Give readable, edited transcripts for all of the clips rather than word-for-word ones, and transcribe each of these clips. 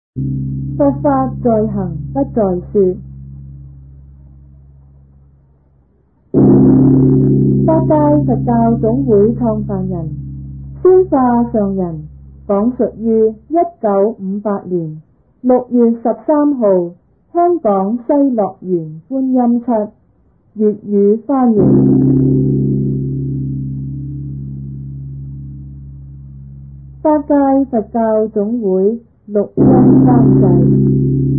佛法在行不在說。法界佛教總會創辦人宣化上人講述於1958年6月13號香港西樂園觀音室，粵語翻譯。法界佛教總會錄音監製。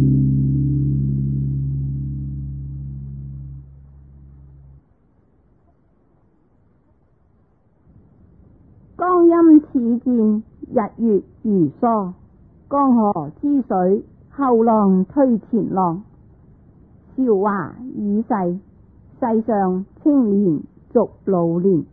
江陰似箭，日月如梭，江河之水，後浪推前浪。韶華已逝，世上青年逐老年。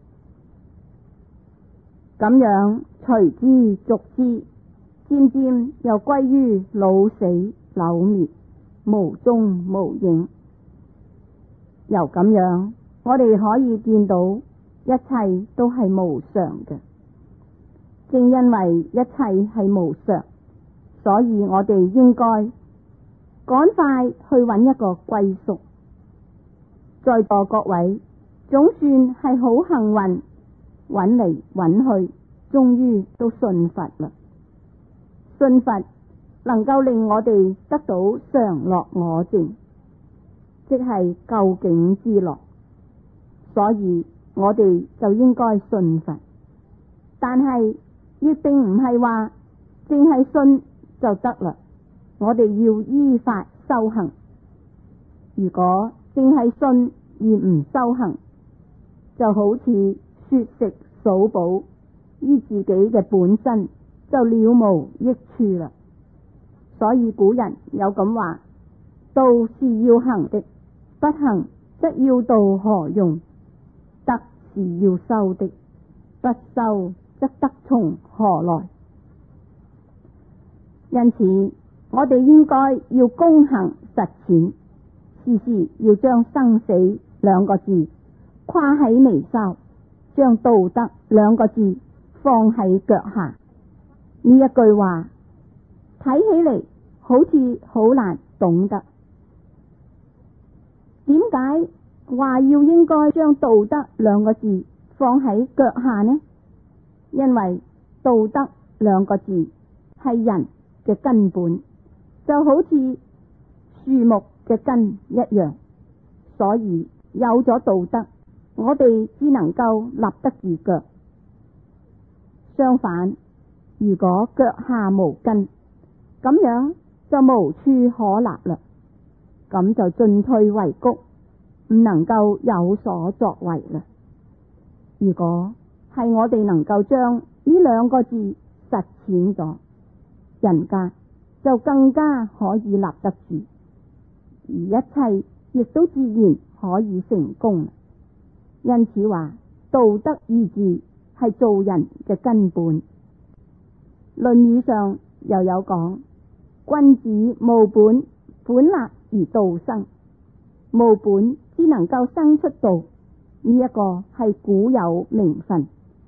咁樣隨之逐之，漸漸又歸於老死朽滅，無蹤無影。由咁樣，我哋可以見到一切都係無常嘅。正因為一切係無常，所以我哋應該趕快去揾一個歸宿。在座各位總算係好幸運，揾嚟揾去，終於都信佛啦。信佛能夠令我哋得到常樂我淨，即係究竟之樂，所以我哋就應該信佛。但係亦並唔係話淨係信就得啦，我哋要依法修行。如果淨係信而唔修行，就好似說食數寶，於自己嘅本身就了無益處啦。所以古人有咁話：道是要行的，不行則要道何用？德是要修的，不修則德從何來？因此，我哋應該要躬行實踐，時時要將生死兩個字掛喺眉梢，將道德兩個字放喺腳下。呢一句話睇起嚟好似好難懂得，點解話要應該將道德兩個字放喺腳下呢？因為道德兩個字係人嘅根本，就好似樹木嘅根一樣，所以有咗道德，我哋只能夠立得住腳。相反，如果腳下無根，咁樣就無處可立啦，咁就進退維谷，唔能夠有所作為啦。如果係我哋能夠將呢兩個字實踐咗，人家就更加可以立得住，而一切亦都自然可以成功。因此話道德二字係做人嘅根本。論語上又有講：君子務本，本立而道生。務本只能夠生出道，呢一個係古有名分。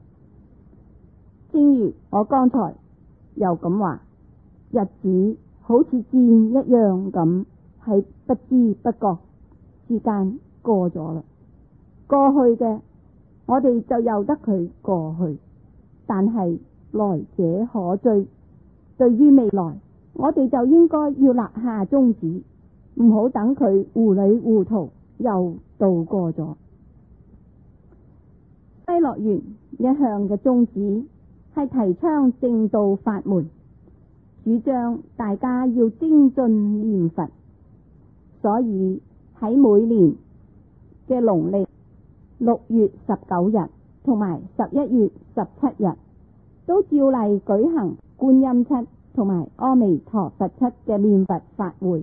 正如我剛才又咁話，日子好似箭一樣咁，喺不知不覺之間過咗啦。過去嘅我哋就由得佢過去，但係來者可追。對於未來，我哋就應該要立下宗旨，唔好等佢糊裏糊塗又度過咗。西樂園一向嘅宗旨係提倡正道法門，主張大家要精進念佛，所以喺每年嘅農曆6月19日同埋11月17日都照例舉行觀音七同埋阿彌陀佛七嘅念佛法會。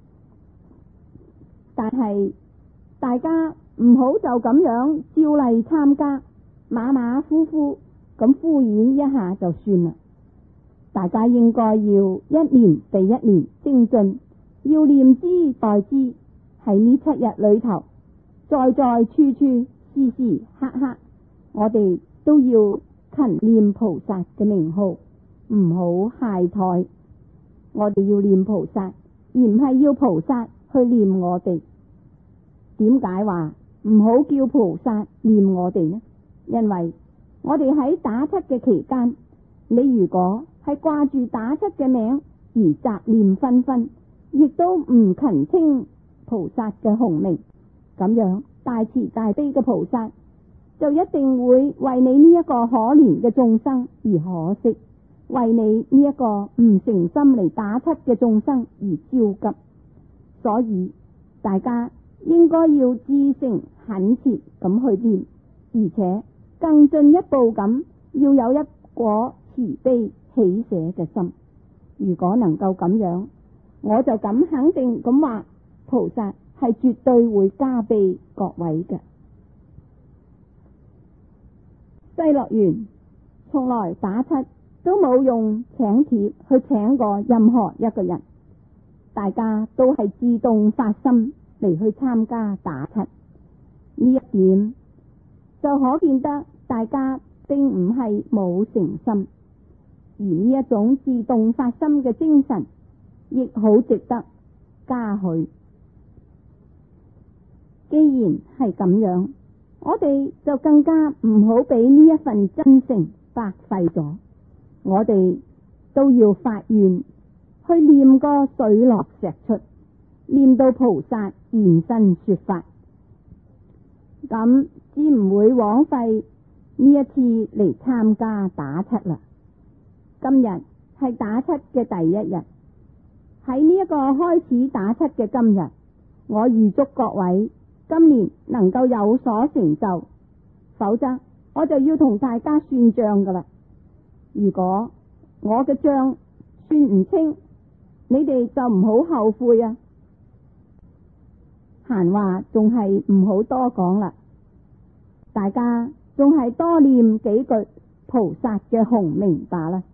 但係大家唔好就咁樣照例參加，馬馬虎虎咁敷衍一下就算啦。大家應該要一年比一年精進，要念之待之。喺呢7日裏頭，在在處處時時刻刻，我哋都要勤念菩薩嘅名號，唔好懈怠。 我哋要念菩薩，而唔係要菩薩去念我哋。點解話唔好叫菩薩念我哋呢？因為我哋喺打七嘅期間，你如果係掛住打七嘅名而雜念紛紛，亦都唔勤稱菩薩嘅洪名，咁樣大慈大悲嘅菩薩就一定會為你呢一個可憐嘅眾生而可惜，為你呢一個唔誠心嚟打七嘅眾生而焦急。所以大家應該要至誠懇切咁去念，而且更進一步咁要有一顆慈悲喜捨嘅心。如果能夠咁樣，我就敢肯定咁話，菩薩係絕對會加庇各位嘅。西樂園從來打七都冇用請帖去請過任何一個人，大家都係自動發心嚟去參加打七。呢一點就可見得大家並唔係冇誠心，而呢一種自動發心嘅精神亦好值得嘉許。既然係咁樣，我哋就更加唔好俾呢一份真誠白費咗。我哋都要發願去念個水落石出，念到菩薩現身說法，咁只唔會枉費呢一次嚟參加打七啦。今日係打七嘅第一日，喺呢一個開始打七嘅今日，我預祝各位今年能夠有所成就，否則我就要同大家算賬噶啦。如果我嘅賬算唔清，你哋就唔好後悔啊！閒話仲係唔好多講啦，大家仲係多念幾句菩薩嘅洪名罷啦。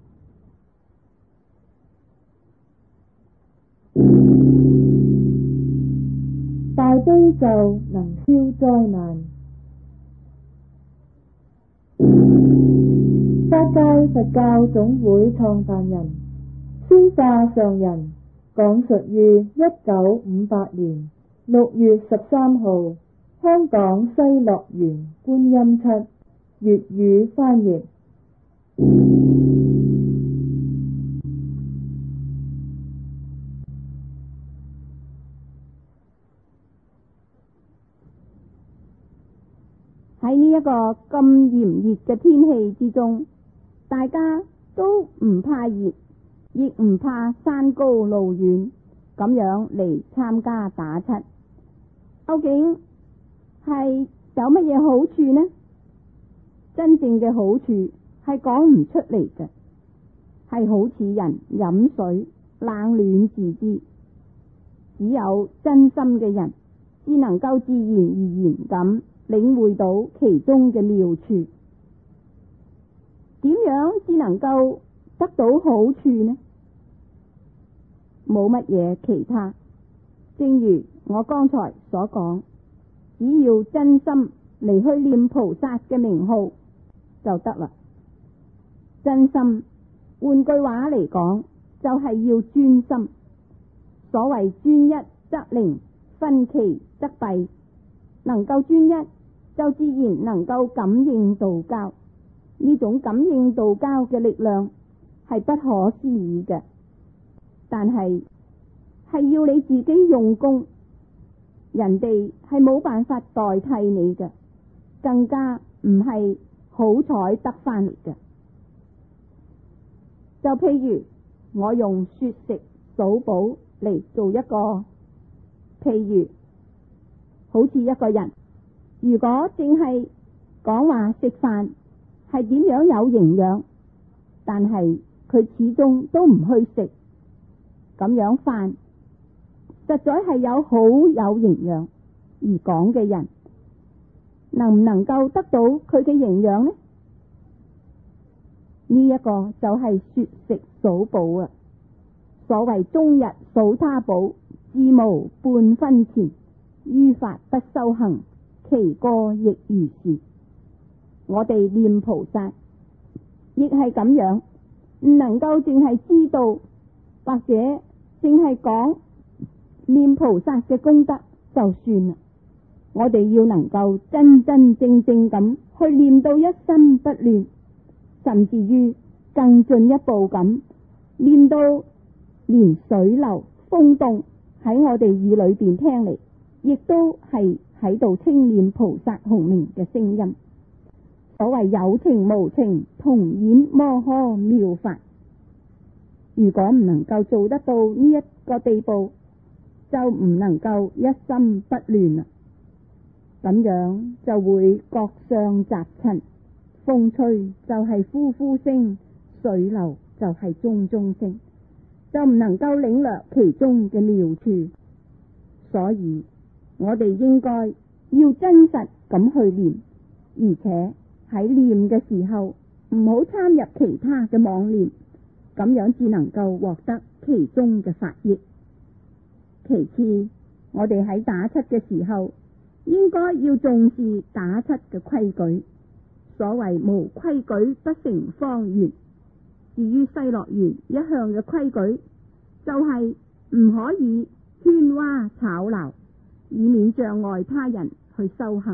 大悲咒能消災難。法界佛教總會創辦人宣化上人講述於1958年6月13號香港西樂園觀音七粵語翻譯。 喺呢一個咁炎熱嘅天氣之中，大家都唔怕熱，亦唔怕山高路遠，咁樣嚟參加打七，究竟係有乜嘢好處呢？真正嘅好處係講唔出嚟嘅，係好似人飲水冷暖自知，只有真心嘅人只能夠自然而然咁領會到其中嘅妙處。點樣只能夠得到好處呢？冇乜嘢其他，正如我剛才所講，只要真心嚟去念菩薩嘅名號就得啦。真心換句話嚟講，就係要專心。所謂專一則靈，分歧則弊。能夠專一，就自然能夠感應道交。呢種感應道交嘅力量係不可思議嘅，但係要你自己用功，人哋係冇辦法代替你嘅，更加唔係好彩得翻嚟嘅。就譬如我用說食數寶嚟做一個譬如，好似一個人如果淨係講話食飯係點樣有營養，但係佢始終都唔去食，咁樣飯實在係有好有營養，而講嘅人能唔能夠得到佢嘅營養呢？呢一個就係說食數寶啊！所謂終日數他寶，自無半分錢，於法不修行，其過亦如是。我哋念菩薩亦係咁樣，唔能夠淨係知道或者淨係講念菩薩嘅功德就算啦。我哋要能夠真真正正咁去念到一心不亂，甚至於更進一步咁念到連水流風動喺我哋耳裏邊聽嚟，亦都係喺度稱念菩薩洪名嘅聲音。所謂有情無情同演摩訶妙法，如果唔能夠做得到呢一個地步，就唔能夠一心不亂啦。咁樣就會各相雜陳，風吹就係呼呼聲，水流就係鐘鐘聲，就唔能夠領略其中嘅妙處。所以我哋應該要真實咁去念，而且喺念嘅時候唔好參入其他嘅妄念，咁樣只能夠獲得其中嘅法益。其次，我哋喺打七嘅時候應該要重視打七嘅規矩。所謂無規矩不成方圓。至於西樂園一向嘅規矩，就係唔可以喧嘩吵鬧，以免障礙他人去修行。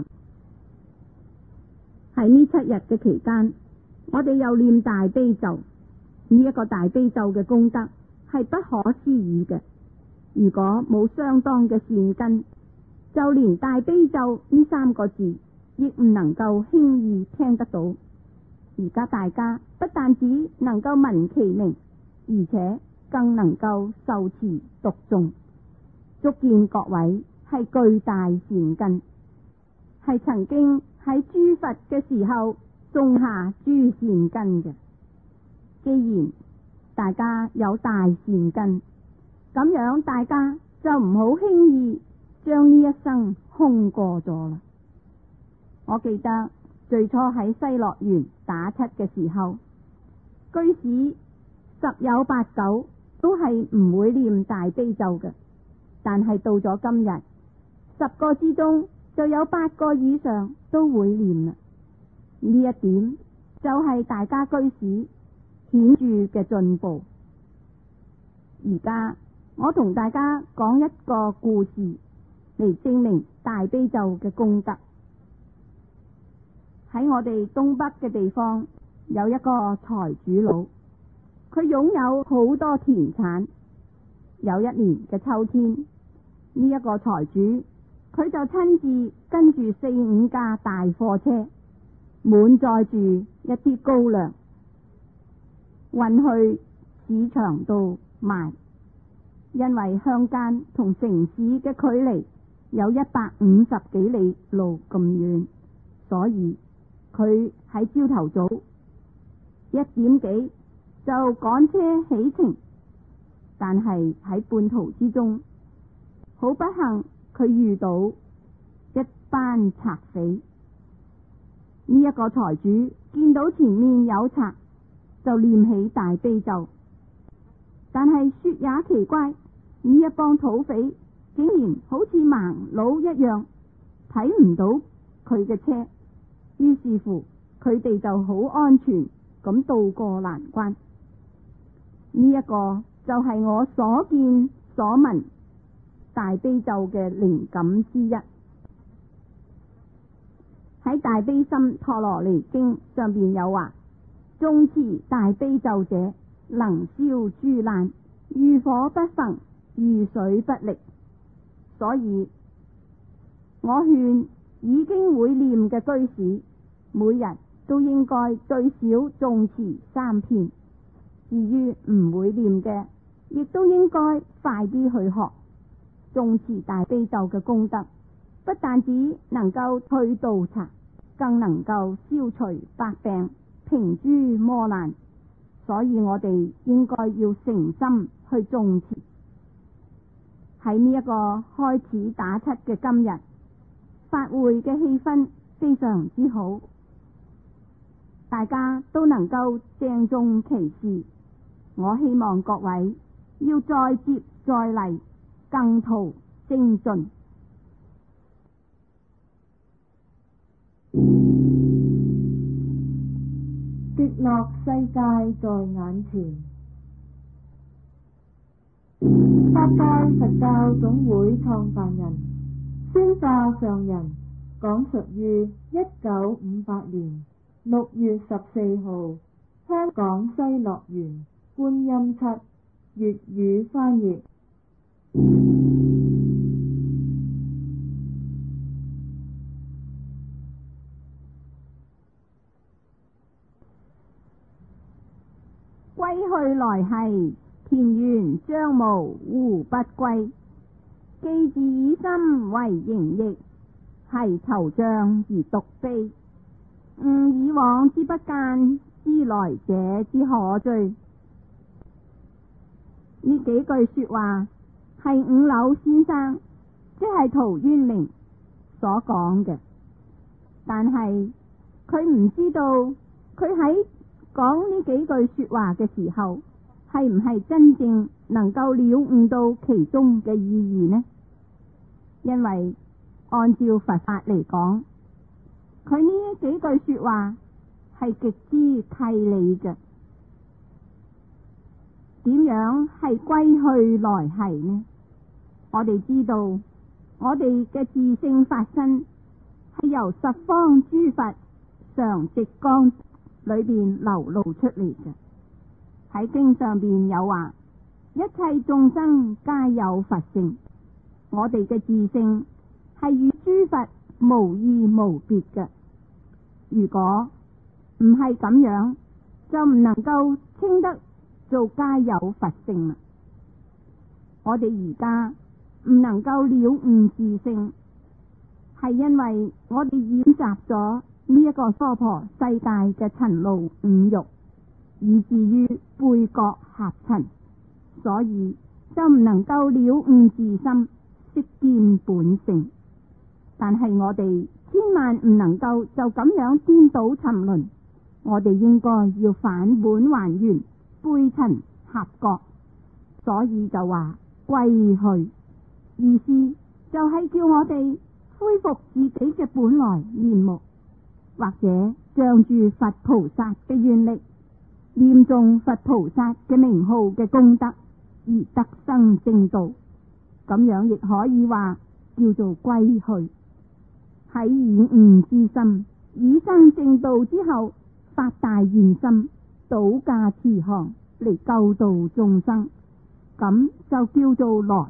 喺呢7日嘅期間，我哋又念大悲咒。呢一個大悲咒嘅功德係不可思議嘅。如果冇相當嘅善根，就連大悲咒呢3個字亦唔能夠輕易聽得到。而家大家不但只能夠聞其名，而且更能夠受持讀誦，足見各位係巨大善根，係曾經喺諸佛嘅時候種下諸善根嘅。既然大家有大善根，咁樣大家就唔好輕易將呢一生空過咗啦。我記得最初喺西樂園打七嘅時候，居士十有八九都係唔會念大悲咒嘅，但係到咗今日，10個之中就有8個以上都會念啦。呢一點就係大家居士顯著嘅進步。而家我同大家講一個故事嚟證明大悲咒嘅功德。喺我哋東北嘅地方有一個財主佬，佢擁有好多田產。有一年嘅秋天，呢一個財主佢就親自跟住4、5架大貨車，滿載住一啲高粱，運去市場度賣。因為鄉間同城市嘅距離有150幾里路咁遠，所以佢喺朝頭早1點幾就趕車起程。但係喺半途之中，好不幸佢遇到一班賊匪。呢一個財主見到前面有賊，就念起大悲咒。但係說也奇怪，呢一幫土匪竟然好似盲佬一樣，睇唔到佢嘅車。於是乎，佢哋就好安全咁渡過難關。呢一個就係我所見所聞大悲咒嘅靈感之一。喺大悲心陀羅尼經上邊有話：誦持大悲咒者，能消諸難，如火不焚，如水不溺。所以我勸已經會念嘅居士，每日都應該最少誦持3遍。至於唔會念嘅，亦都應該快啲去學。誦持大悲咒嘅功德，不但只能夠退盜賊，更能夠消除百病，平諸魔難。所以我哋應該要誠心去誦持。喺呢一個開始打七嘅今日，法會嘅氣氛非常之好，大家都能夠鄭重其事。我希望各位要再接再厲，更圖精進。 極樂世界在眼前， 八屆佛教總會創辦人，宣化上人，講述於1958年6月14號，香港西樂園觀音七，粵語翻譯。 歸去來兮，田園將無胡不歸。既自以心為形役，繫惆悵而獨悲。吾以往之不諫，知來者之可追。呢幾句說話係五柳先生，即係陶淵明所講嘅，但係佢唔知道佢喺講呢幾句說話嘅時候，係唔係真正能夠了悟到其中嘅意義呢？因為按照佛法嚟講，佢呢幾句說話係極之契理嘅。點樣係歸去來兮呢？我哋知道，我哋嘅自性法身係由十方諸佛常寂光裏邊流露出嚟嘅。喺經上邊有話，一切眾生皆有佛性。我哋嘅自性係與諸佛無異無別嘅。如果唔係咁樣，就唔能夠稱得做皆有佛性啦。我哋而家唔能夠了悟自性，係因為我哋染習咗呢一個娑婆世界嘅塵勞五欲，以至於背覺合塵，所以就唔能夠了悟自心，悉見本性。但係我哋千萬唔能夠就咁樣顛倒沉淪，我哋應該要返本還原，背塵合覺。所以就話歸去，意思就係叫我哋恢復自己嘅本來面目，或者仗住佛菩薩嘅願力，念誦佛菩薩嘅名號嘅功德而得生正道，咁樣亦可以話叫做歸去。喺以悟之心，以生正道之後，發大願心，倒駕慈航嚟救度眾生，咁就叫做來。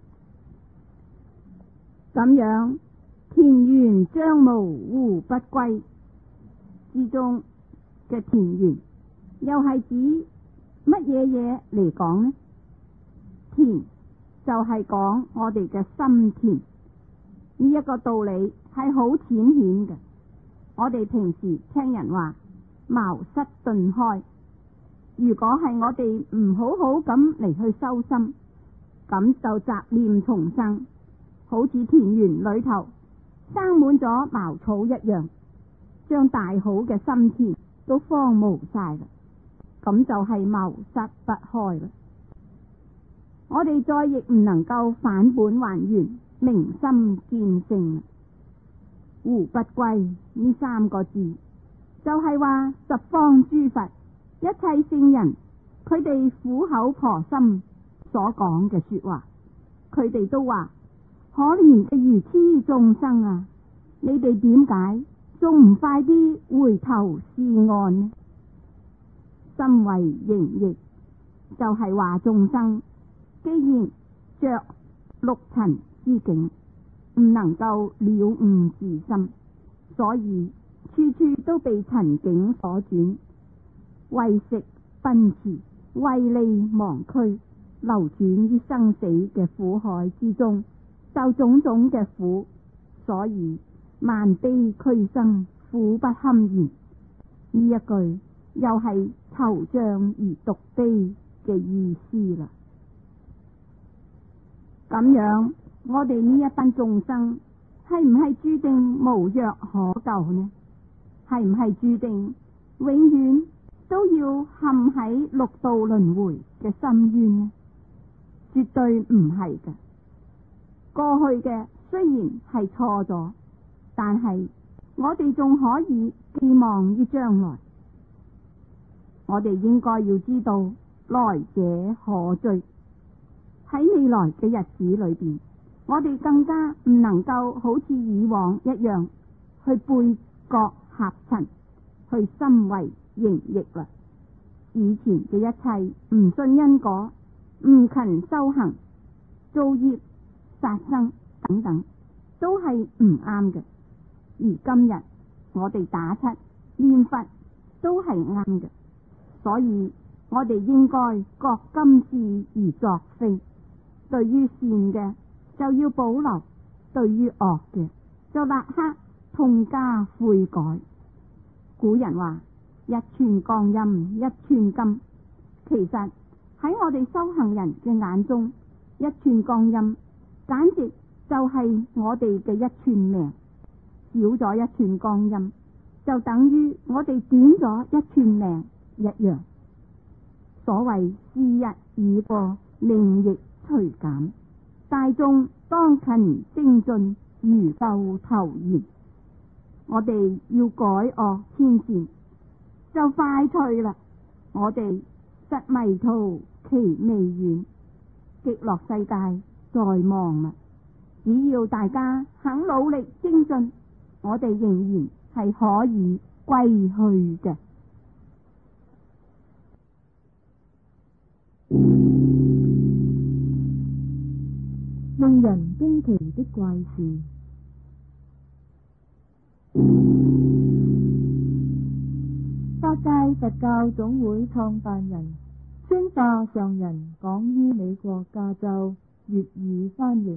咁樣田園將無胡不歸之中嘅田園，又係指乜嘢嘢嚟講呢？田就係講我哋嘅心田，呢一個道理係好淺顯嘅。我哋平時聽人話茅塞頓開，如果係我哋唔好好咁嚟去修心，咁就雜念叢生，好似田園裏頭生滿咗茅草一樣，將大好嘅心田都荒蕪晒啦，咁就係茅塞不開啦。我哋再亦唔能夠返本還原，明心見性。胡不歸呢三個字，就係話十方諸佛一切聖人，佢哋苦口婆心所講嘅說話，佢哋都話可憐嘅愚癡眾生啊，你哋點解仲唔快啲回頭是岸呢？心為形役，就係話眾生既然着六塵之境，唔能夠了悟自心，所以處處都被塵境所轉，為食奔馳，為利忘軀，流轉於生死嘅苦海之中，受種種嘅苦，所以萬悲俱生，苦不堪言。呢一句又係惆悵而獨悲嘅意思啦。咁樣，我哋呢一班眾生係唔係注定無藥可救呢？係唔係注定永遠都要陷喺六道輪迴嘅深淵呢？絕對唔係嘅。過去嘅雖然係錯咗，但係我哋仲可以寄望於將來。我哋應該要知道來者可追。 喺未來嘅日子裏邊，我哋更加唔能夠好似以往一樣去背角合陳，去心為形役啦。以前嘅一切唔信因果，唔勤修行，造業、殺生等等，都係唔啱嘅。而今日我哋打七念佛都係啱嘅，所以我哋應該覺今是而作非。對於善嘅就要保留，對於惡嘅就立刻痛加悔改。古人話一寸光陰一寸金，其實喺我哋修行人嘅眼中，一寸光陰簡直就係我哋嘅一寸命，少咗一寸光陰就等於我哋短咗一寸命一樣。所謂時日已過，命亦隨減，大眾當勤精進，如救頭燃。我哋要改惡遷善，就快脆啦！我哋實迷途其未遠，極樂世界在望啦！只要大家肯努力精進，我哋仍然係可以歸去嘅。 令人驚奇的怪事。法界佛教總會創辦人宣化上人講於美國加州，粵語翻譯。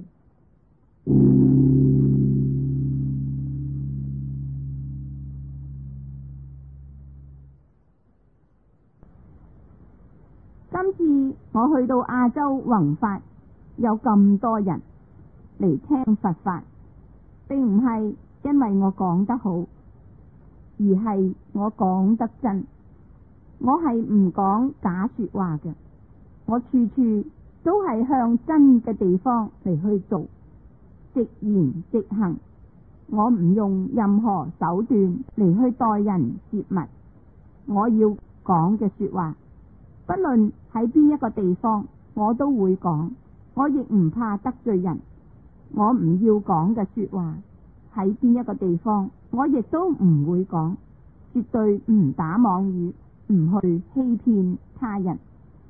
今次我去到亞洲弘法，有咁多人嚟聽佛法，並唔係因為我講得好，而係我講得真。我係唔講假說話嘅，我處處都係向真嘅地方嚟去做，直言直行。我唔用任何手段嚟去待人接物。我要講嘅說話，不論喺邊一個地方，我都會講。我亦唔怕得罪人。我唔要講嘅說話，喺邊一個地方，我亦都唔會講。絕對唔打妄語，唔去欺騙他人。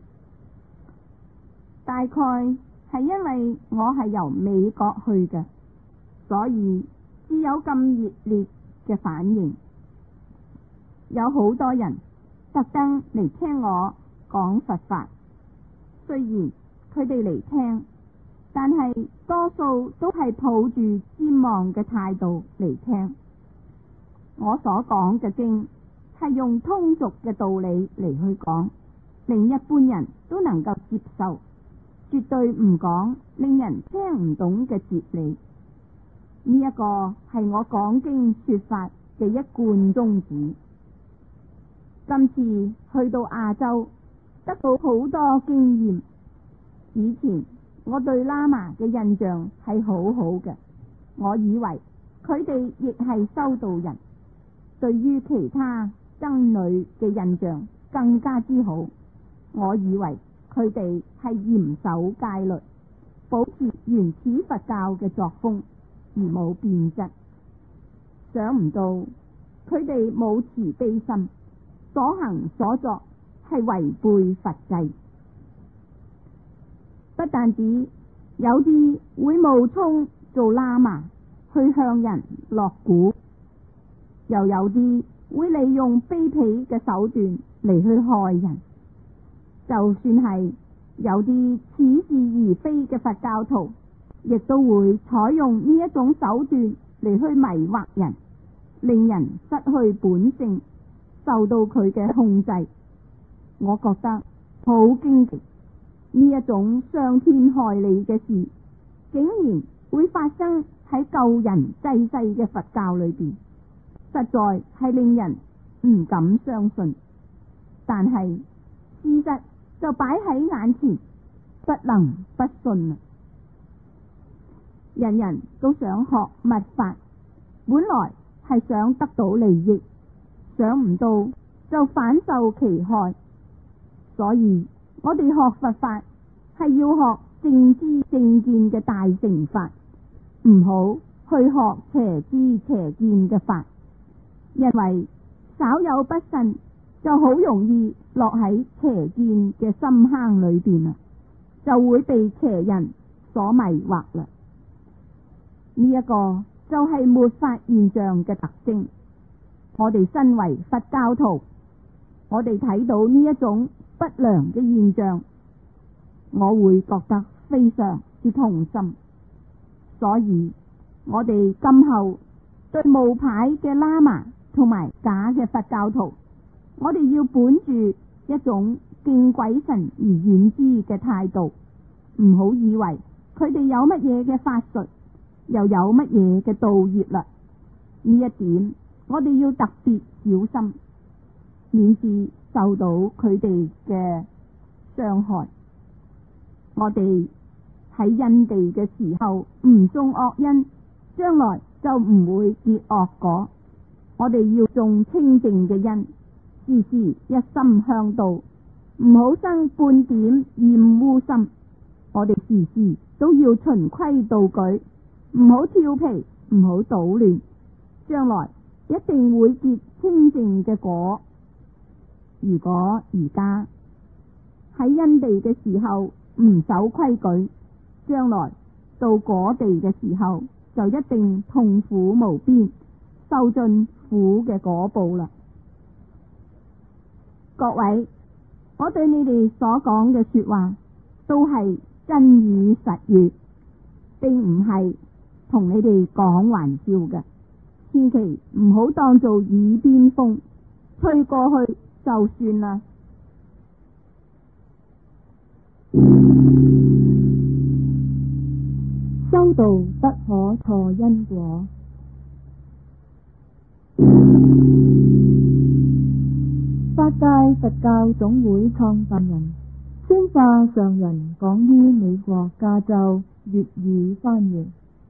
大概係因為我係由美國去嘅，所以只有咁熱烈嘅反應。有好多人特登嚟聽我講佛法，雖然佢哋嚟聽，但係多數都係抱住瞻望嘅態度嚟聽。我所講嘅經係用通俗嘅道理嚟去講，令一般人都能夠接受，絕對唔講令人聽唔懂嘅哲理。呢一個係我講經說法嘅一貫宗旨。今次去到亞洲，得到好多經驗。以前我對喇嘛嘅印象係好好嘅，我以為佢哋亦係修道人。對於其他僧侶嘅印象更加之好，我以為佢哋係嚴守戒律，保持原始佛教嘅作風而冇變質。想唔到佢哋冇慈悲心，所行所作係違背佛制。不但止有啲會冒充做喇嘛去向人落蠱，又有啲會利用卑鄙嘅手段嚟去害人。就算係有啲似是而非嘅佛教徒，亦都會採用呢一種手段嚟去迷惑人，令人失去本性，受到佢嘅控制。我覺得好驚奇，呢一種傷天害理嘅事，竟然會發生喺救人濟世嘅佛教裏邊。實在係令人唔敢相信，但係事實就擺喺眼前，不能不信。人人都想學密法，本來係想得到利益，想唔到就反受其害。所以我哋學佛法係要學正知正見嘅大乘法，唔好去學邪知邪見嘅法，因為稍有不慎就好容易落喺邪見嘅深坑裏邊啦，就會被邪人所迷惑啦。呢一個就係末法現象嘅特徵。我哋身為佛教徒，我哋睇到呢一種不良嘅現象，我會覺得非常之痛心。所以我哋今後對冒牌嘅喇嘛同埋假嘅佛教徒，我哋要本住一種敬鬼神而遠之嘅態度，唔好以為佢哋有乜嘢嘅法術，又有乜嘢嘅道業啦。呢一點我哋要特別小心，免至受到佢哋嘅傷害。我哋喺因地嘅時候唔種惡因，將來就唔會結惡果。我哋要種清淨嘅因，時時一心向道，唔好生半點厭惡心。我哋時時都要循規蹈矩，唔好調皮，唔好搗亂，將來一定會結清淨嘅果。如果而家喺因地嘅時候唔守規矩，將來到果地嘅時候就一定痛苦無邊，受盡苦嘅果報啦。各位，我對你哋所講嘅說話都係真語實語，並唔係同你哋講玩笑嘅，千祈唔好當做耳邊風，吹過去就算啦。 修道不可錯因果。法界佛教總會創辦人宣化上人講於美國加州粵語翻譯。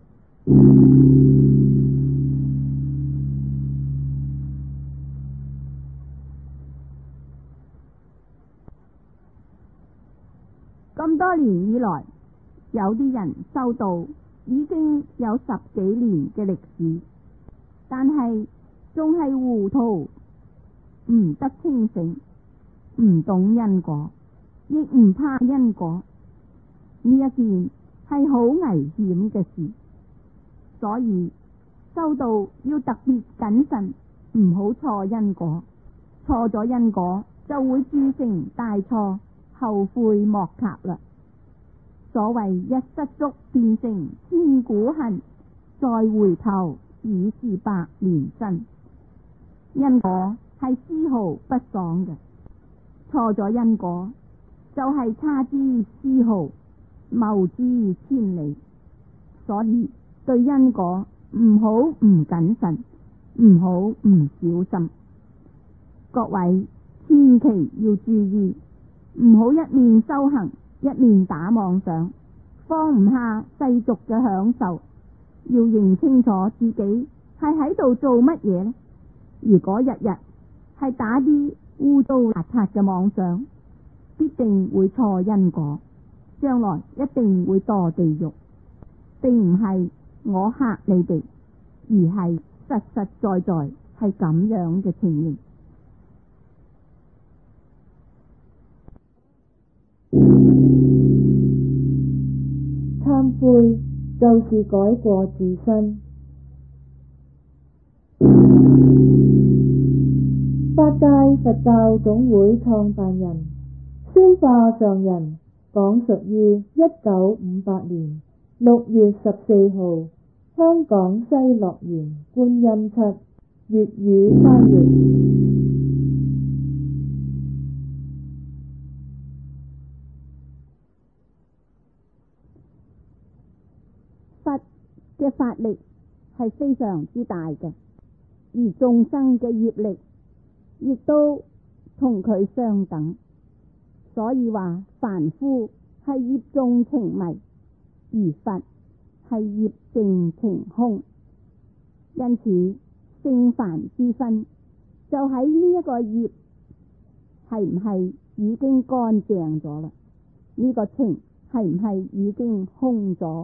咁多年以來，有啲人修道已經有10幾年嘅歷史，但係仲係糊塗，唔得清醒，唔懂因果，亦唔怕因果。呢一件係好危險嘅事，所以修道要特別謹慎，唔好錯因果。錯咗因果就會鑄成大錯，後悔莫及啦。所謂一失足變成千古恨，再回頭已是百年身。因果係絲毫不爽嘅，錯咗因果就係差之絲毫，謬之千里。所以對因果唔好唔謹慎，唔好唔小心。各位千祈要注意，唔好一面修行，一面打妄想，放唔下世俗嘅享受。要認清楚自己係喺度做乜嘢呢？如果日日係打啲污糟邋遢嘅妄想，必定會錯因果，將來一定會墮地獄。並唔係我嚇你哋，而係實實在在係咁樣嘅情形。 懺悔就是改過自身。法界佛教總會創辦人宣化上人講述於1958年6月14號香港西樂園觀音七粵語翻譯。 佛嘅法力係非常之大嘅，而眾生嘅業力亦都同佢相等，所以話凡夫係業重情迷，而佛係業淨情空。因此聖凡之分就喺呢一個業係唔係已經乾淨咗啦？呢個情係唔係已經空咗？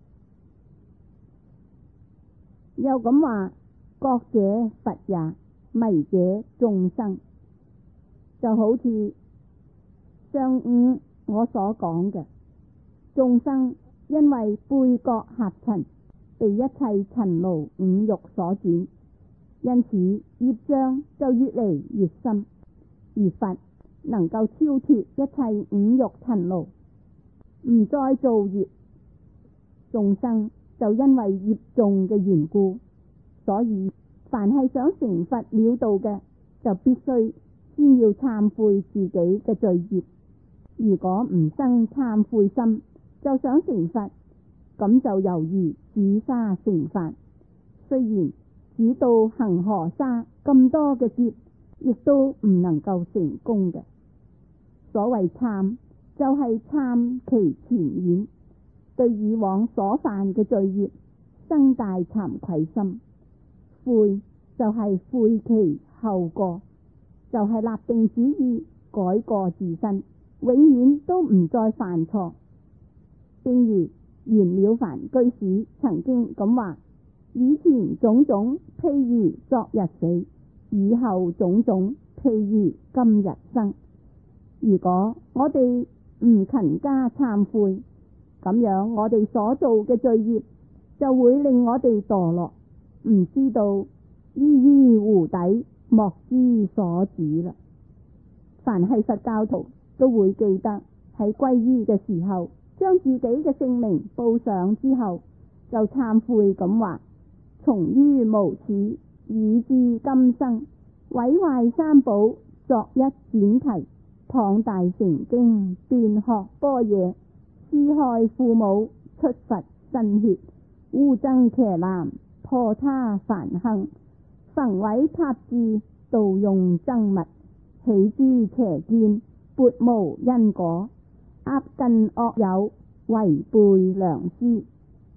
又咁話，覺者佛也，迷者眾生。就好似上午我所講嘅，眾生因為背覺合塵，被一切塵勞五欲所轉，因此業障就越嚟越深。而佛能夠超脫一切五欲塵勞，唔再造業，眾生就因為業重嘅緣故，所以凡係想成佛了道嘅，就必須先要懺悔自己嘅罪業。如果唔生懺悔心，就想成佛，咁就猶如煮沙成飯。雖然煮到恒河沙咁多嘅劫，亦都唔能夠成功嘅。所謂懺，就係懺其前緣，對以往所犯嘅罪業生大慚愧心。悔就係悔其後過，就係立定主意改過自身，永遠都唔再犯錯。正如袁了凡居士曾經咁話：以前種種譬如昨日死，以後種種譬如今日生。如果我哋唔勤加懺悔，咁樣我哋所做嘅罪業就會令我哋墮落，唔知道依於湖底，莫知所止啦。凡係佛教徒都會記得喺皈依嘅時候，將自己嘅姓名報上之後，就懺悔咁話：從於無始以至今生，毀壞三寶，作一闡題，謗大乘經，斷學般若，施害父母，出佛身血，污僧伽藍，破他梵行，焚毀塔寺，盜用僧物，起諸邪見，撥無因果，壓近惡友，違背良師。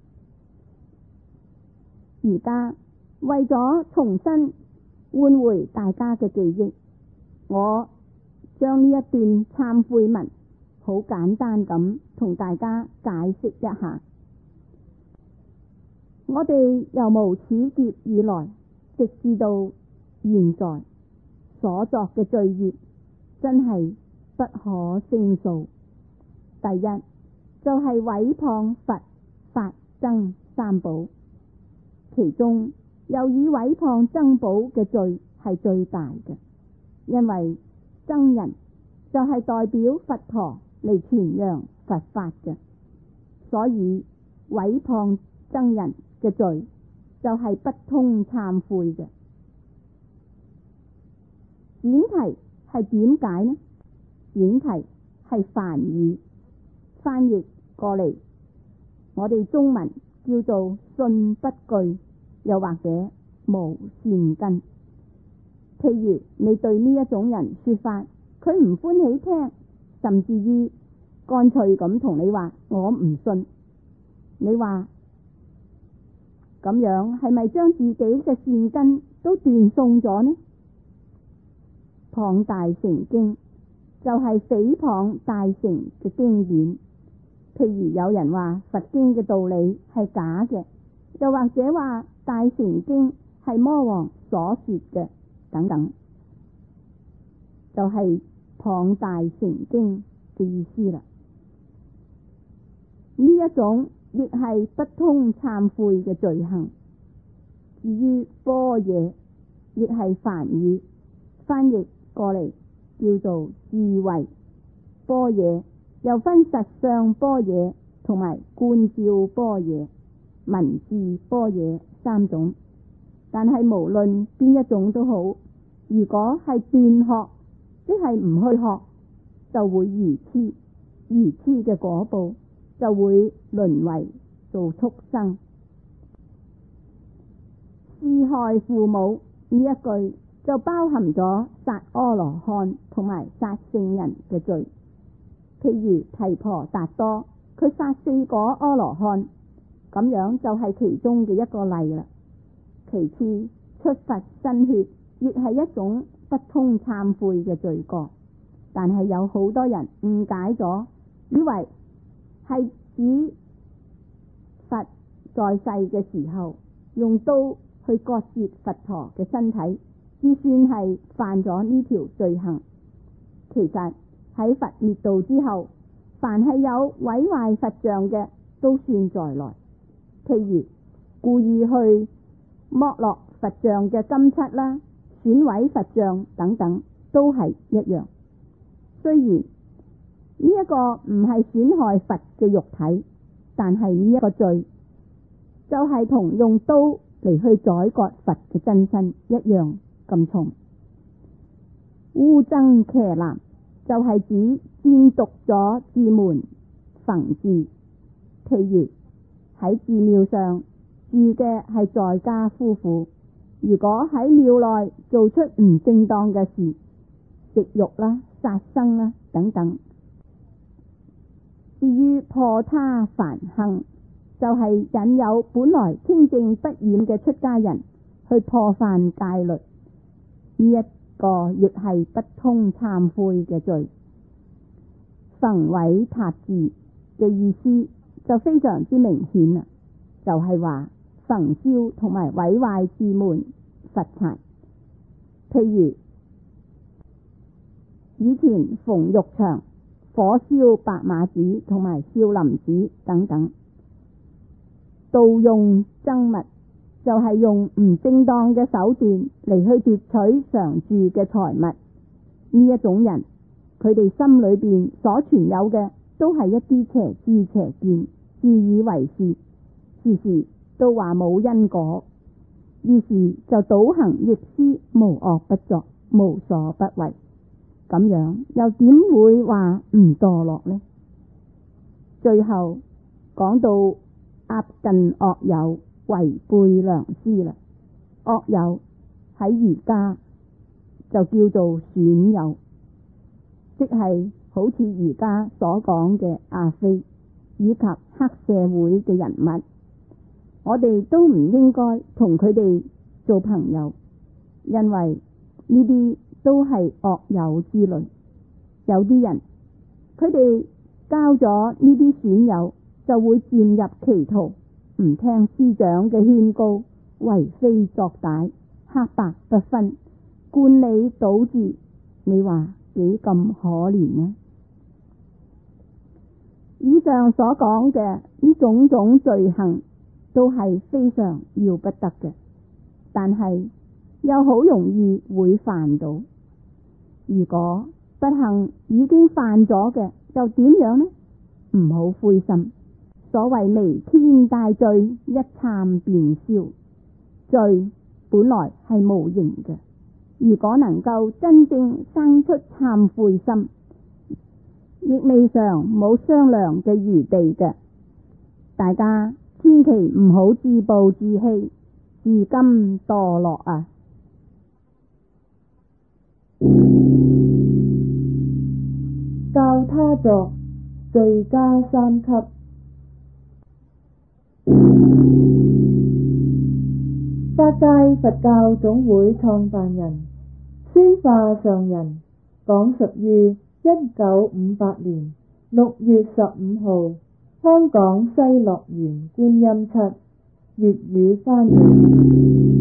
而家為咗重新喚回大家嘅記憶，我將呢一段懺悔文好簡單咁同大家解釋一下。我哋由無始劫以來，直至到現在所作嘅罪業，真係不可勝數。第一就係毀謗佛法僧三寶，其中又以毀謗僧寶嘅罪係最大嘅，因為僧人就係代表佛陀嚟傳揚佛法嘅，所以毀謗僧人嘅罪就係不通懺悔嘅。闡題係點解呢？闡題係梵語，翻譯過嚟我哋中文叫做信不具，又或者無善根。譬如你對呢一種人說法，佢唔歡喜聽，甚至於乾脆咁同你話我唔信，你話咁樣係咪將自己嘅善根都斷送咗呢？謗大乘經就係誹謗大乘嘅經典，譬如有人話佛經嘅道理係假嘅，又或者話大乘經係魔王所說嘅等等，就係謗大乘經嘅意思啦。呢一種亦係不通懺悔嘅罪行。至於般若，亦係梵語，翻譯過嚟叫做智慧般若，又分實相般若同埋觀照般若、文字般若三種。但係無論邊一種都好，如果係斷學，即係唔去學，就會愚痴，愚痴嘅果報就會淪為做畜生。施害父母呢一句就包含咗殺阿羅漢同埋殺聖人嘅罪。譬如提婆達多，佢殺4個阿羅漢，咁樣就係其中嘅一個例啦。其次，出佛身血亦係一種不通懺悔嘅罪過，但係有好多人誤解咗，以為係指佛在世嘅時候用刀去割截佛陀嘅身體，至算係犯咗呢條罪行。其實喺佛滅度之後，凡係有毀壞佛像嘅都算在內，譬如故意去剝落佛像嘅金漆啦，損毀佛像等等，都係一樣。雖然呢一個唔係損害佛嘅肉體，但係呢一個罪就係同用刀嚟去宰割佛嘅真身一樣咁重。烏僧伽藍就係指褻瀆咗寺門焚寺，譬如喺寺廟上住嘅係在家夫婦，如果喺廟內做出唔正當嘅事，食肉啦、殺生啦等等。至於破他梵行，就係引誘本來清淨不染嘅出家人去破犯戒律，呢一個亦係不通懺悔嘅罪。焚毀塔寺嘅意思就非常之明顯啦，就係話焚燒同埋毀壞寺門佛壇，譬如以前馮玉祥火燒白馬寺同埋少林寺等等。盜用僧物就係用唔正當嘅手段嚟去奪取常住嘅財物，呢一種人佢哋心裏邊所存有嘅都係一啲邪知邪見，自以為是，時時都話冇因果，於是就倒行逆施，無惡不作，無所不為。咁樣又點會話唔墮落呢？最後講到鴨近惡友，違背良師啦。惡友喺儒家就叫做損友，即係好似而家所講嘅阿飛以及黑社會嘅人物，我哋都唔應該同佢哋做朋友，因為呢啲都係惡友之類。有啲人佢哋交咗呢啲損友，就會漸入歧途，唔聽師長嘅勸告，為非作歹，黑白不分，灌理倒置，你話幾咁可憐呢？以上所講嘅呢種種罪行都係非常要不得嘅，但係又好容易會犯到。如果不幸已經犯咗嘅，又點樣呢？唔好灰心。所謂彌天大罪，一懺便消。罪本來係無形嘅，如果能夠真正生出懺悔心，亦未嘗冇商量嘅餘地嘅。大家千祈唔好自暴自棄，自甘墮落啊！ 教他作罪加3級。法界佛教總會創辦人宣化上人講述於1958年6月15號香港西樂園觀音七，粵語翻譯。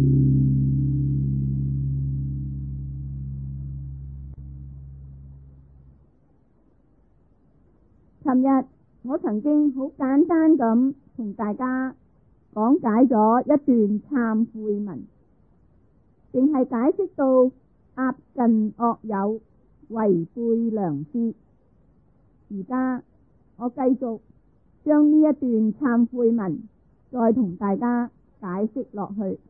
尋日我曾經好簡單咁同大家講解咗一段懺悔文，淨係解釋到鴨近惡友，違背良師。而家我繼續將呢一段懺悔文再同大家解釋落去。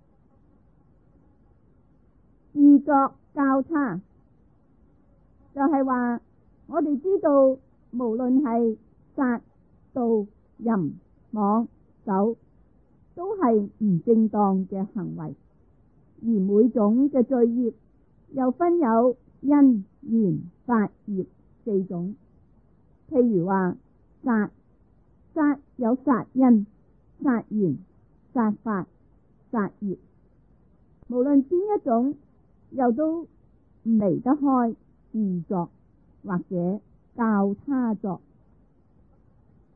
自作交叉就係話，我哋知道無論係殺、盜、淫、妄、酒，都係唔正當嘅行為，而每種嘅罪業又分有因、緣、法業4種。譬如話殺有殺因、殺緣、殺法、殺業，無論邊一種，又都唔離得開自作或者教他作。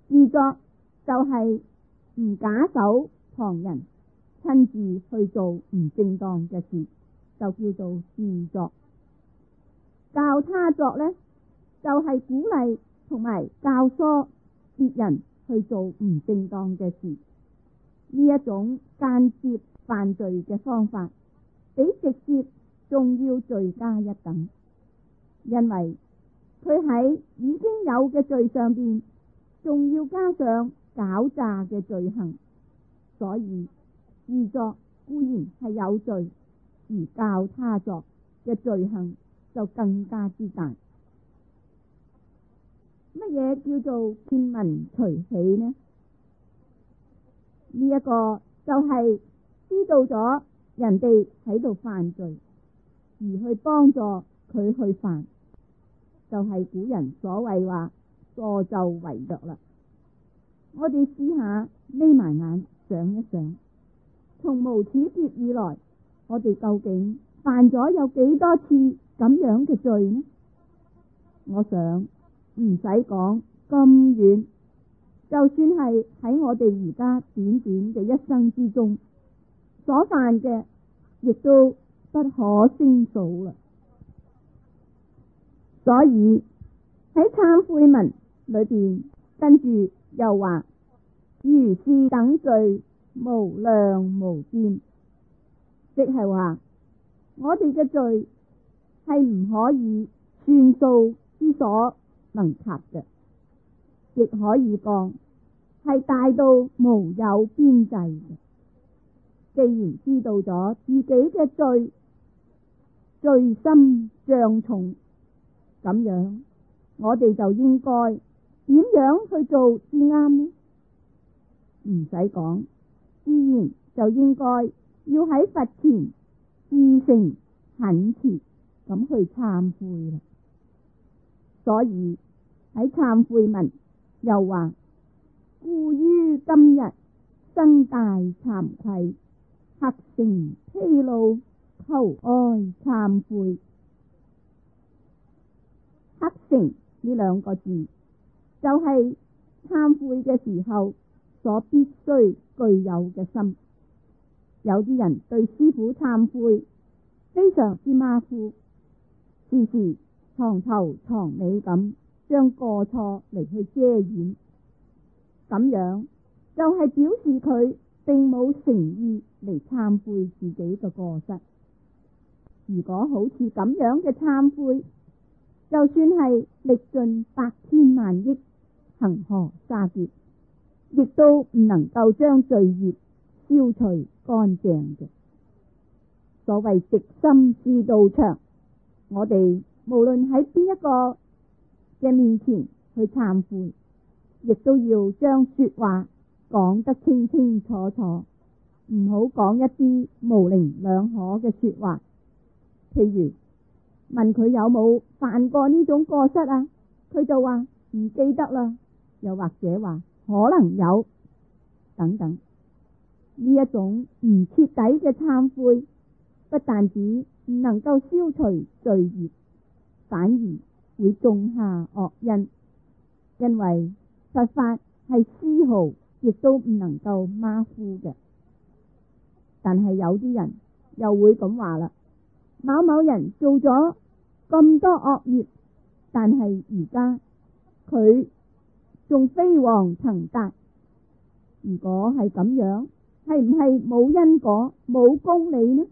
自作就係唔假手旁人，親自去做唔正當嘅事，就叫做自作。教他作呢，就係鼓勵同埋教唆別人去做唔正當嘅事。呢一種間接犯罪嘅方法，比直接仲要罪加一等，因為佢喺已經有嘅罪上邊，仲要加上狡詐嘅罪行，所以自作固然係有罪，而教他作嘅罪行就更加之大。乜嘢叫做見聞隨喜呢？呢一個就係知道咗人哋喺度犯罪，而去幫助佢去犯，就係古人所謂話助紂為虐啦。我哋試下眯埋眼想一想，從無始劫以來，我哋究竟犯咗有幾多次咁樣嘅罪呢？我想唔使講咁遠，就算係喺我哋而家短短嘅一生之中所犯嘅，亦都不可勝數啦。所以喺懺悔文裏邊，跟住又話如是等罪無量無邊，即係話我哋嘅罪係唔可以算數之所能及嘅，亦可以講係大到無有邊際嘅。既然知道咗自己嘅罪深障重，咁樣我哋就應該點樣去做至啱呢？唔使講，自然就應該要喺佛前至誠懇切咁去懺悔啦。所以喺懺悔文又話，故於今日生大慚愧，黑誠披露，求哀懺悔。黑誠呢兩個字就係懺悔嘅時候所必須具有嘅心。有啲人對師父懺悔非常之馬虎，時時藏頭藏尾咁將過錯嚟去遮掩，咁樣就係表示佢並冇誠意嚟懺悔自己嘅過失。如果好似咁樣嘅懺悔，就算係歷盡百千萬億恒河沙劫，亦都唔能夠將罪孽消除乾淨嘅。所謂直心是道場，我哋無論喺邊一個嘅面前去懺悔，亦都要將說話講得清清楚楚，唔好講一啲模棱兩可嘅說話。譬如問佢有冇犯過呢種過失啊，佢就話唔記得啦，又或者話可能有等等。呢一種唔徹底嘅懺悔，不但止唔能夠消除罪孽，反而會種下惡因。因為佛法係絲毫亦都唔能夠馬虎嘅。但係有啲人又會咁話啦，某某人做咗咁多惡業，但係而家佢仲飛黃騰達。如果係咁樣，係唔係冇因果冇公理呢？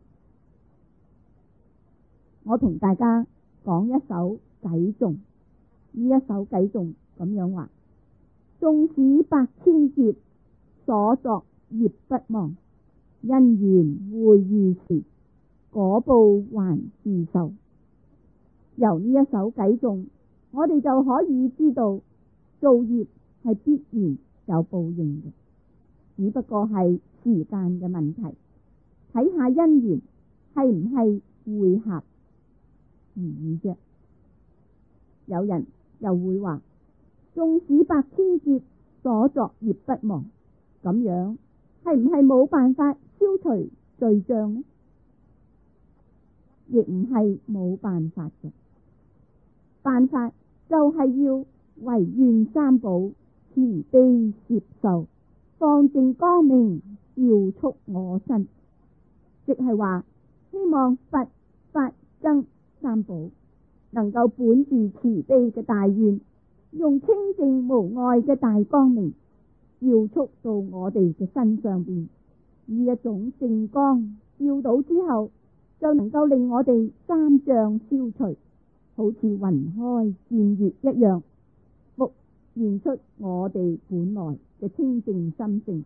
我同大家講一首偈頌，呢一首偈頌咁樣話：縱使百千劫，所作業不忘，因緣會遇時，果報還自受。由呢一首偈頌，我哋就可以知道造業係必然有報應嘅，只不過係時間嘅問題，睇下因緣係唔係會合而已啫。有人又會話，縱使百千劫，所作業不忘，咁樣係唔係冇辦法消除罪障呢？亦唔係冇辦法嘅，辦法就係要唯願三寶， 慈悲攝受，放正光明，照束我身。即係話希望佛法僧三寶能夠本住慈悲嘅大願，用清淨無礙嘅大光明照束到我哋嘅身上邊。呢一種正光照到之後，就能夠令我哋三障消除，好似雲開見月一樣，復現出我哋本來嘅清淨心性。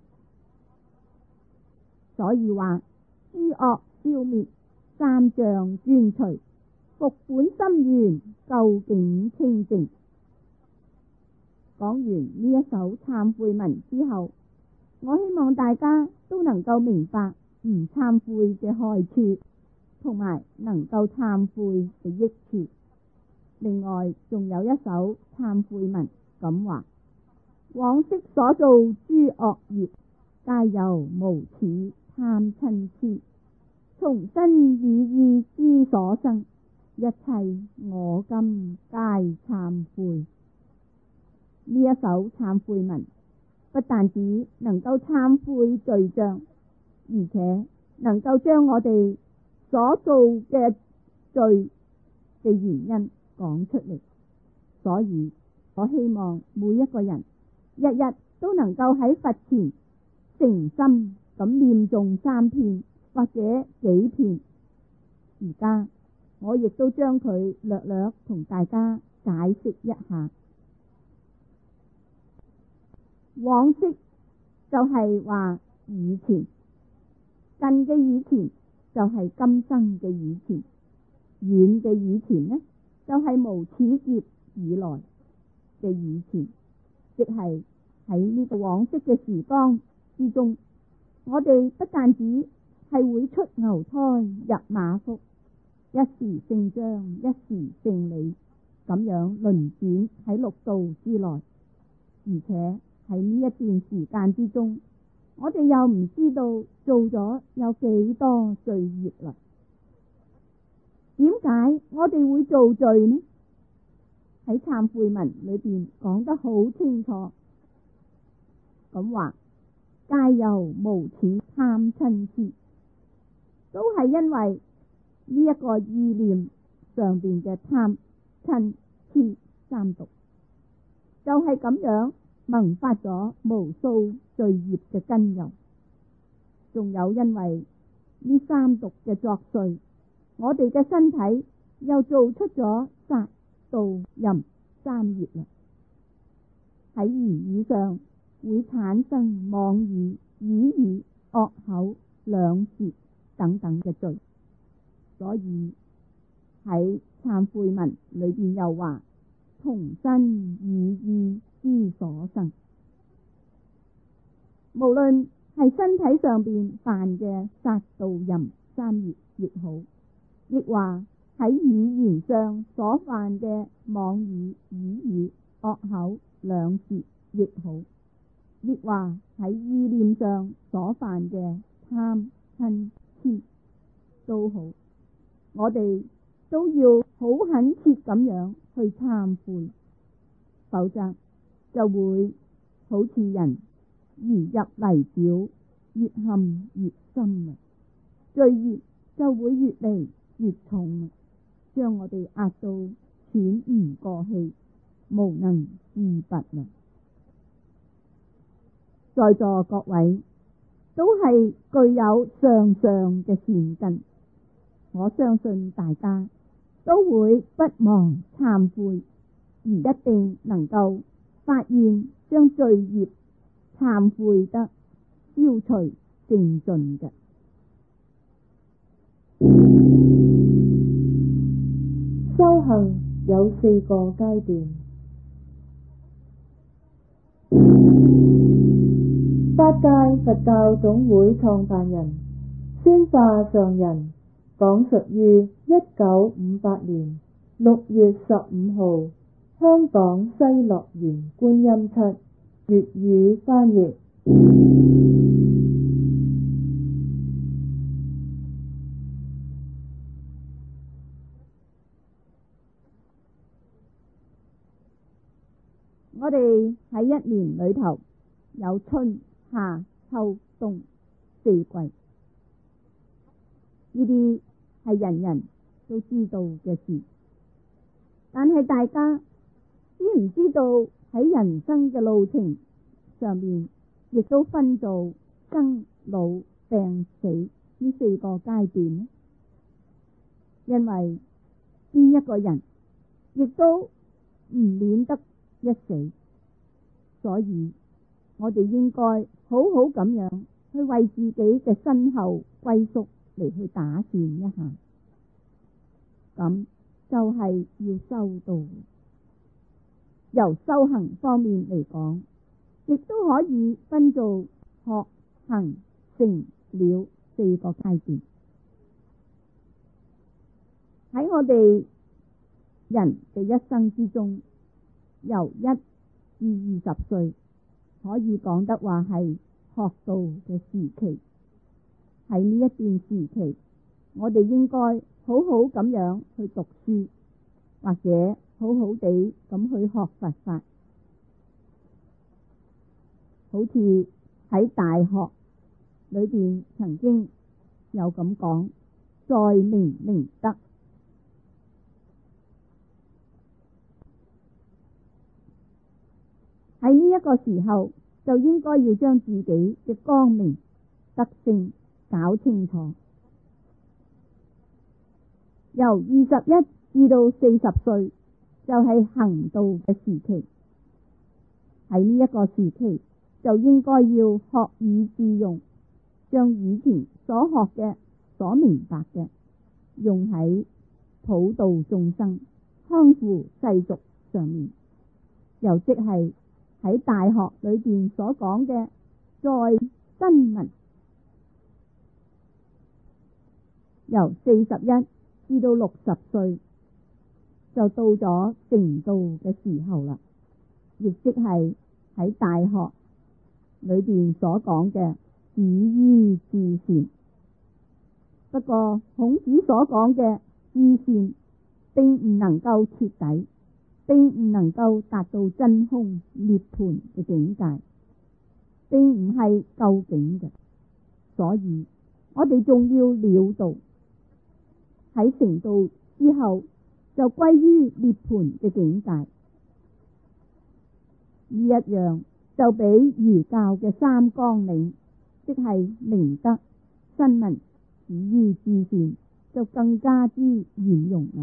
所以話諸惡消滅，三障專除，復本心源，究竟清淨。講完呢一首懺悔文之後，我希望大家都能夠明白唔懺悔嘅害處，同埋能夠懺悔嘅益處。另外仲有一首懺悔文咁話：往昔所造諸惡業，皆由無始貪嗔癡，從身語意之所生，一切我今皆懺悔。呢一首懺悔文不但止能夠懺悔罪障，而且能夠將我哋所做嘅罪嘅原因講出嚟。所以我希望每一個人日日都能夠喺佛前誠心咁念誦3遍或者幾遍。而家我亦都將佢略略同大家解釋一下。往昔就係話以前，近嘅以前就係今生嘅以前，遠嘅以前呢就係無始劫以來嘅以前，即係喺呢個往昔嘅時光之中，我哋不但止係會出牛胎入馬腹，一時姓張一時姓李，咁樣輪轉喺六道之內，而且喺呢一段時間之中，我哋又唔知道做咗有幾多罪業啦。點解我哋會做罪呢？喺懺悔文裏邊講得好清楚，咁話皆由無始貪嗔癡，都係因為呢一個意念上邊嘅貪嗔癡三毒，就係咁樣萌發咗無數罪業嘅根由。仲有因為呢三毒嘅作祟，我哋嘅身體又做出咗殺盜淫三業啦。喺言語上會產生妄語、綺語、惡口、兩舌等等嘅罪。所以喺懺悔文裏邊又話從身語意之所生，無論係身體上邊犯嘅殺盜淫三業亦好，亦話喺語言上所犯嘅妄語、綺語、惡口、兩舌亦好，亦話喺意念上所犯嘅貪嗔癡都好，我哋都要好懇切咁樣去懺悔，否則就會好似人如入泥沼，越陷越深啊！罪業就會越嚟越重啊，將我哋壓到喘唔過氣，無能自拔啊！在座各位都係具有上上嘅善根，我相信大家都會不忘懺悔，而一定能夠發願將罪業懺悔得消除淨盡嘅。 修行有4個階段。法界佛教總會創辦人宣化上人講述於1958年6月15號香港西樂園觀音七粵語翻譯。我哋喺1 年裏頭有春夏秋冬四季，呢啲係人人都知道嘅事，但係大家知唔知道喺人生嘅路程上面，亦都分做生老病死呢四個階段呢？因為邊一個人亦都唔免得一死，所以我哋應該好好咁樣去為自己嘅身後歸宿嚟去打算一下，咁就係要修道。由修行方面嚟講，亦都可以分做學、行、成、了四個階段。喺我哋人嘅一生之中，由1至20歲，可以講得話係學道嘅時期。喺呢一段時期，我哋應該好好咁樣去讀書，或者好好地咁去學佛法。好似喺大學裏邊曾經有咁講，在明明德。喺呢一個時候，就應該要將自己嘅光明德性搞清楚。由21至到40歲，就係行道嘅時期。喺呢一個時期，就應該要學以致用，將以前所學嘅、所明白嘅，用喺普度眾生、康復世俗上面。又即係喺大學裏邊所講嘅在親民。由41至到60歲，就到咗成道嘅時候啦，亦即係喺大學裏邊所講嘅止於至善。不過孔子所講嘅至善，並唔能夠徹底，並唔能夠達到真空涅槃嘅境界，並唔係究竟嘅。所以我哋仲要了道，喺成道之後就歸於涅槃嘅境界。呢一樣就比儒教嘅三綱領，即係明德、親民、止於至善，就更加之圓融啦。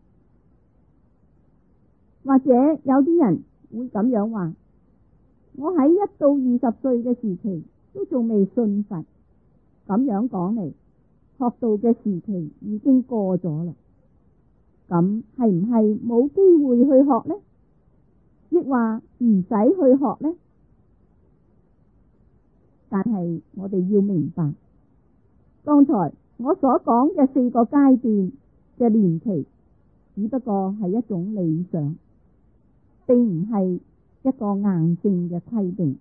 或者有啲人會咁樣話，我喺1到20歲嘅時期都仲未信佛，咁樣講嚟，學道嘅時期已經過咗啦。咁係唔係冇機會去學呢？亦話唔使去學呢？但係我哋要明白，剛才我所講嘅4個階段嘅年期，只不過係一種理想，並唔係一個硬性嘅規定。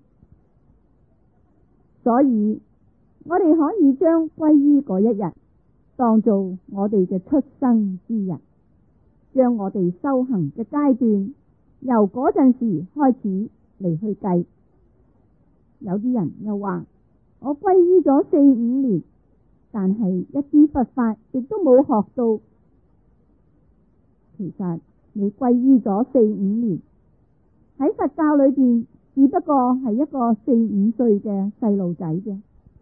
所以我哋可以將皈依嗰一日當做我哋嘅出生之日，將我哋修行嘅階段由嗰陣時開始嚟去計。有啲人又話，我皈依咗4-5年，但係一啲佛法亦都冇學到。其實你皈依咗4-5年，喺佛教裏邊只不過係一個4-5歲嘅細路仔啫。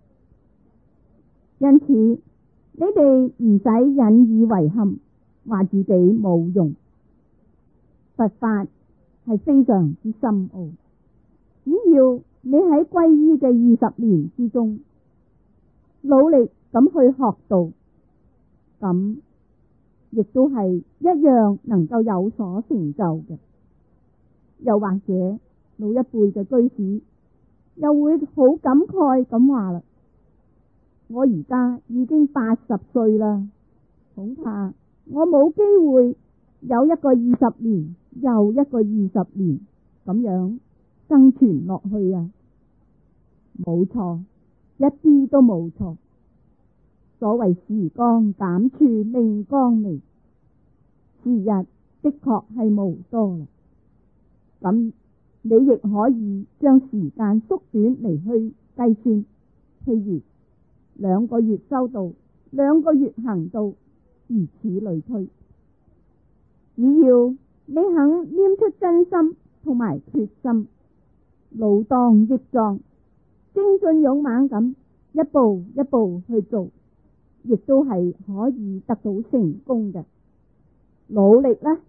因此你哋唔使引以為憾，話自己冇用。佛法係非常之深奧，只要你喺皈依嘅20年之中努力咁去學道，咁亦都係一樣能夠有所成就嘅。又或者老一輩嘅居士又會好感慨咁話啦，我而家已經80歲啦，恐怕我冇機會有一個20年又一個20年咁樣生存落去啊！冇錯，一啲都冇錯。所謂時光減處命光微，時日的確係無多啦。咁你亦可以將時間縮短嚟去計算，譬如2個月修道，2個月行道，如此類推。只要你肯拈出真心同埋決心，老當益壯，精進勇猛咁一步一步去做，亦都係可以得到成功嘅。努力啦！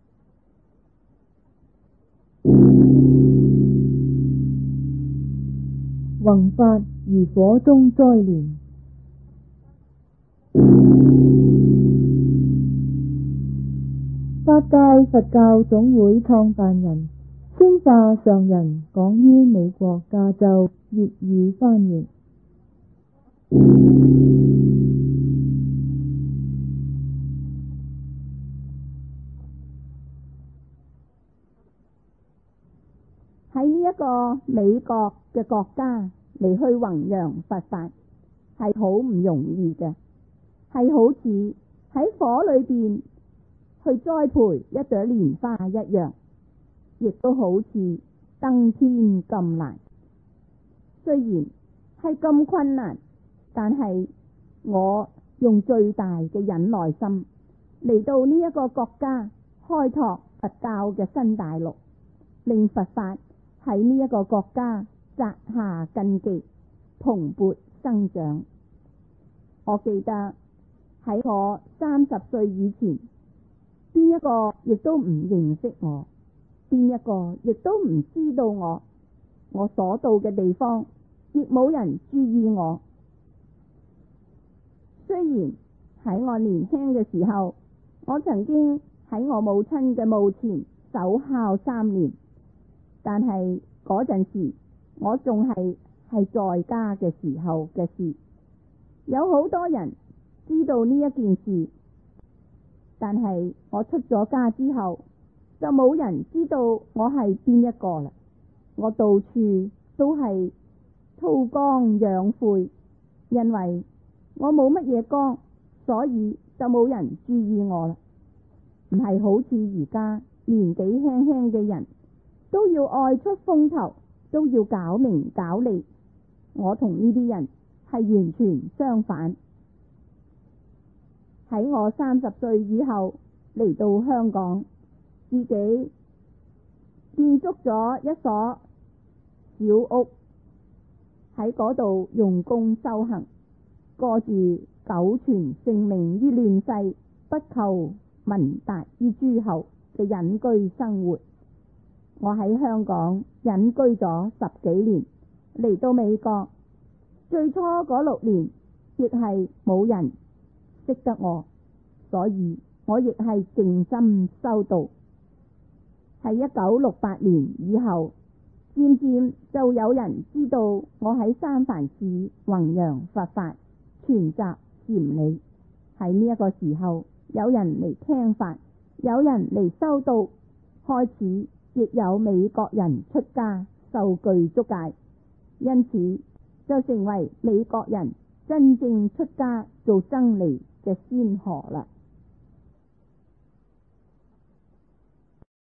宏法如火中栽蓮，法界佛教總會創辦人宣化上人講於美國加州粵語翻譯。 喺呢一個美國嘅國家嚟去弘揚佛法係好唔容易嘅，係好似喺火裏邊去栽培一朵蓮花一樣，亦都好似登天咁難。雖然係咁困難，但係我用最大嘅忍耐心嚟到呢一個國家開拓佛教嘅新大陸，令佛法喺呢一個國家扎下根基，蓬勃生長。我記得喺我30歲以前，邊一個亦都唔認識我，邊一個亦都唔知道我所到嘅地方亦冇人注意我。雖然喺我年輕嘅時候，我曾經喺我母親嘅墓前守孝3年，但係嗰陣時我仲係在家嘅時候嘅事。有好多人知道呢一件事，但係我出咗家之後就冇人知道我係邊一個啦。我到處都係韜光養晦，因為我冇乜嘢光，所以就冇人注意我啦。唔係好似而家年紀輕輕嘅人都要外出風頭，都要搞名搞利。我同呢啲人係完全相反。喺我30歲以後嚟到香港，自己建築咗一所小屋，喺嗰度用功修行，過住久存性命於亂世，不求聞達於諸侯嘅隱居生活。我喺香港隱居咗10幾年，嚟到美國，最初嗰6年亦係冇人識得我，所以我亦係靜心修道。喺1968年以後，漸漸就有人知道我喺三藩市弘揚佛法，傳習禪理。喺呢一個時候，有人嚟聽法，有人嚟修道，開始亦有美國人出家受具足戒，因此就成為美國人真正出家做僧尼嘅先河啦。